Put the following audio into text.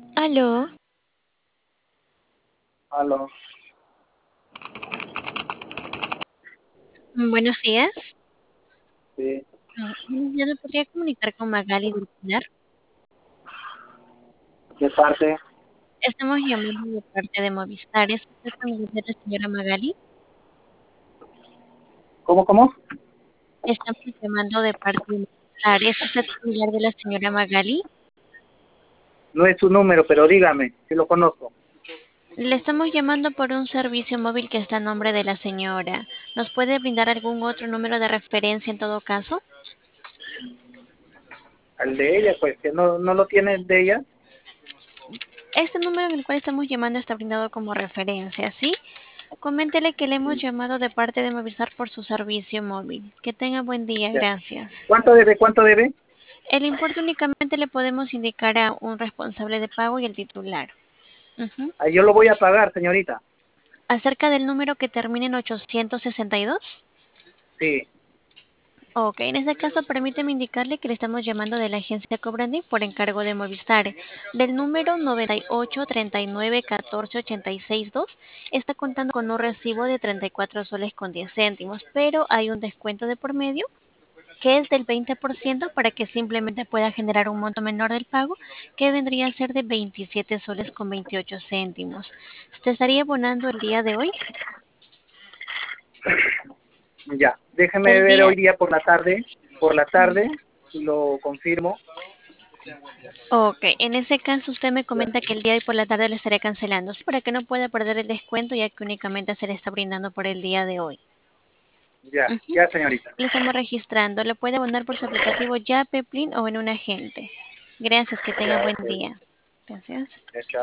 Aló, Aló, buenos días. sí. ¿Ya me podría comunicar con Magali del Pilar? ¿Qué parte? Estamos llamando de parte de Movistar. ¿Es usted familiar de la señora Magali? ¿Cómo? Estamos llamando de parte de Movistar. ¿Es usted familiar de la señora Magali? No es su número, pero dígame, si lo conozco. Le estamos llamando por un servicio móvil que está a nombre de la señora. ¿Nos puede brindar algún otro número de referencia en todo caso? Al de ella, pues, que no lo tiene el de ella. Este número en el cual estamos llamando está brindado como referencia, ¿sí? Coméntele que le hemos llamado de parte de Movistar por su servicio móvil. Que tenga buen día, Ya. gracias. ¿Cuánto debe? ¿Cuánto debe? El importe únicamente le podemos indicar a un responsable de pago y el titular. Ujú. Ah, yo lo voy a pagar, señorita. Acerca del número que termina en 862. Sí. Ok, en este caso permíteme indicarle que le estamos llamando de la agencia Cobrandi por encargo de Movistar. Del número 98391486.2 está contando con un recibo de 34 soles con 10 céntimos, pero hay un descuento de por medio que es del 20% para que simplemente pueda generar un monto menor del pago, que vendría a ser de 27 soles con 28 céntimos. ¿Usted estaría abonando el día de hoy? Ya. Déjeme El ver día... hoy día por la tarde, y lo confirmo. Ok, en ese caso usted me Ya. comenta que el día de hoy por la tarde le estaré cancelando, ¿sí? Para que no pueda perder el descuento ya que únicamente se le está brindando por el día de hoy. Ya, Ujú. ya, señorita. Le estamos registrando, le puede abonar por su aplicativo ya, Peplin o en un agente. Gracias, que tenga Ya, buen ok. día. Gracias. Ya, chao.